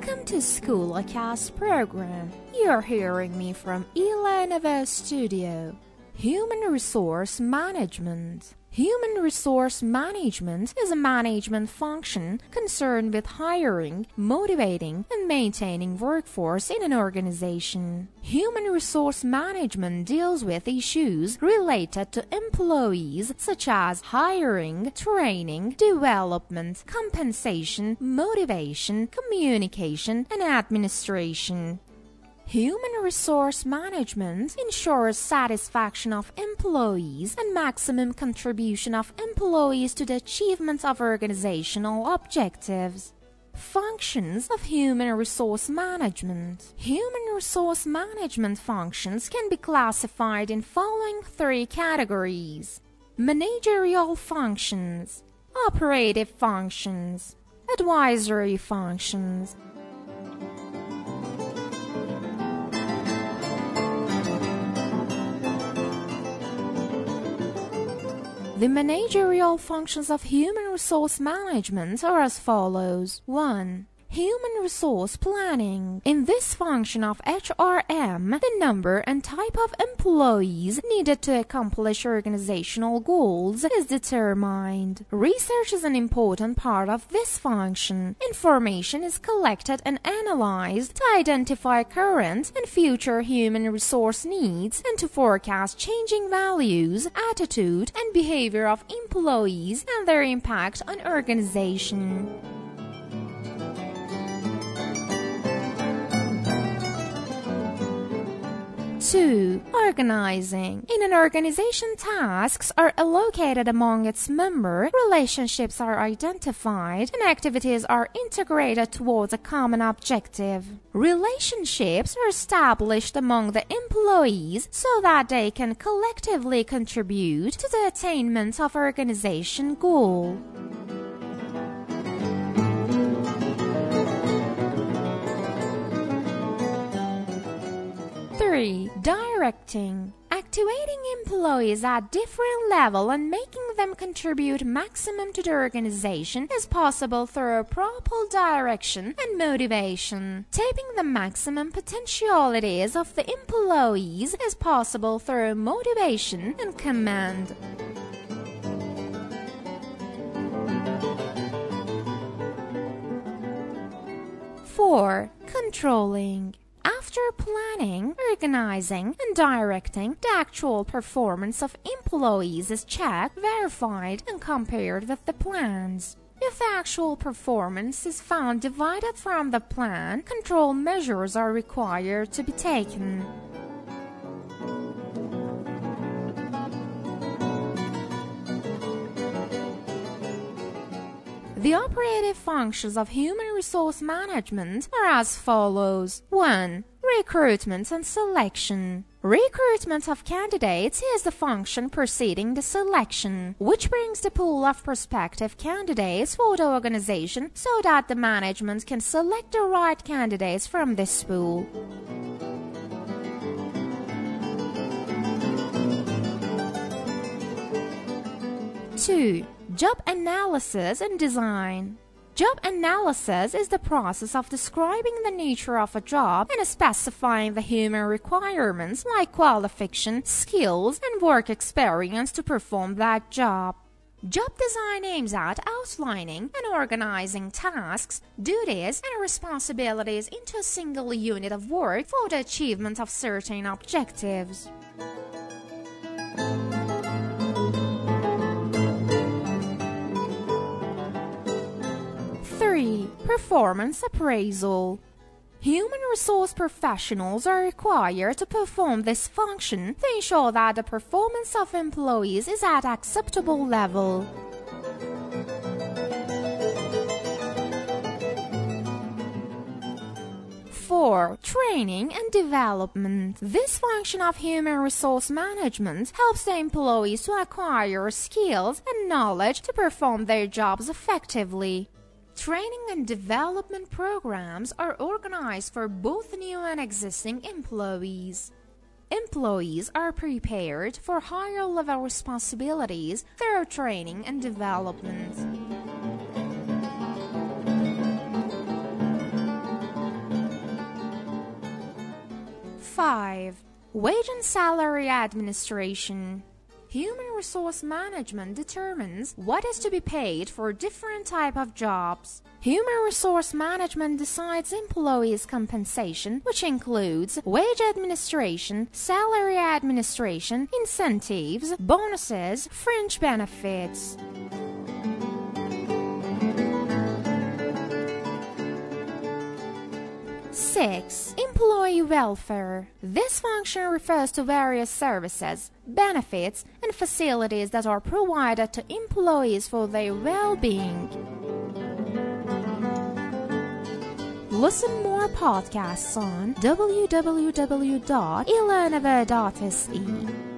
Welcome to Schoolacast program. You're hearing me from Lenovo Studio. Human Resource Management. Human resource management is a management function concerned with hiring, motivating, and maintaining workforce in an organization. Human resource management deals with issues related to employees such as hiring, training, development, compensation, motivation, communication, and administration. Human resource management ensures satisfaction of employees and maximum contribution of employees to the achievement of organizational objectives. Functions of human resource management. Human resource management functions can be classified in following three categories: managerial functions, operative functions, advisory functions. The managerial functions of human resource management are as follows. 1. Human resource planning. In this function of HRM, the number and type of employees needed to accomplish organizational goals is determined. Research is an important part of this function. Information is collected and analyzed to identify current and future human resource needs and to forecast changing values, attitude, and behavior of employees and their impact on organization. 2. Organizing. In an organization, tasks are allocated among its members, relationships are identified, and activities are integrated towards a common objective. Relationships are established among the employees so that they can collectively contribute to the attainment of organization goal. 3. Directing. Activating employees at different levels and making them contribute maximum to the organization is possible through proper direction and motivation. Tapping the maximum potentialities of the employees is possible through motivation and command. 4. Controlling. After planning, organizing, and directing, the actual performance of employees is checked, verified, and compared with the plans. If the actual performance is found divided from the plan, control measures are required to be taken. The operative functions of human resource management are as follows. 1. Recruitment and selection. Recruitment of candidates is the function preceding the selection, which brings the pool of prospective candidates for the organization so that the management can select the right candidates from this pool. 2. Job analysis and design. Job analysis is the process of describing the nature of a job and specifying the human requirements like qualification, skills, and work experience to perform that job. Job design aims at outlining and organizing tasks, duties, and responsibilities into a single unit of work for the achievement of certain objectives. 3. Performance appraisal. Human resource professionals are required to perform this function to ensure that the performance of employees is at acceptable level. 4. Training and development. This function of human resource management helps the employees to acquire skills and knowledge to perform their jobs effectively. Training and development programs are organized for both new and existing employees. Employees are prepared for higher level responsibilities through training and development. 5. Wage and salary administration. Human resource management determines what is to be paid for different types of jobs. Human resource management decides employees' compensation, which includes wage administration, salary administration, incentives, bonuses, fringe benefits. 6. Employee welfare. This function refers to various services, benefits, and facilities that are provided to employees for their well-being. Listen more podcasts on www.elearnaver.se.